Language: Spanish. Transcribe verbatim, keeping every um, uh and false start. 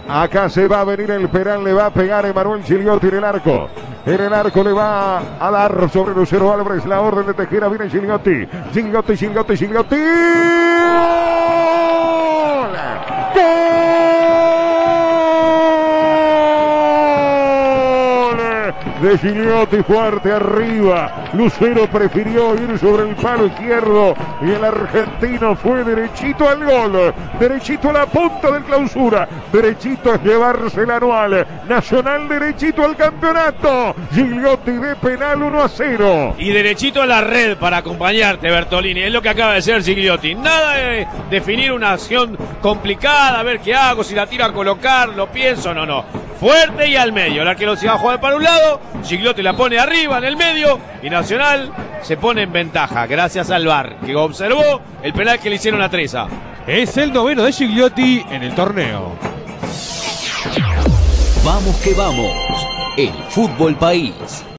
Acá se va a venir el penal, le va a pegar Emanuel Gigliotti en el arco. En el arco le va a dar sobre Lucero Álvarez la orden de Tejera. Viene Gigliotti. Gigliotti, Gigliotti, Gigliotti. ¡Gol! De Gigliotti, fuerte arriba. Lucero prefirió ir sobre el palo izquierdo y el argentino fue derechito al gol, derechito a la punta del Clausura, derechito a llevarse el anual. Nacional derechito al campeonato. Gigliotti de penal, uno a cero. Y derechito a la red para acompañarte, Bertolini. Es lo que acaba de hacer Gigliotti. Nada de definir una acción complicada, a ver qué hago, si la tiro a colocar, lo pienso, no, no. Fuerte y al medio. El arquero se va a jugar para un lado, Gigliotti la pone arriba en el medio y Nacional se pone en ventaja gracias al V A R, que observó el penal que le hicieron a Treza. Es el noveno de Gigliotti en el torneo. Vamos que vamos, el Fútbol País.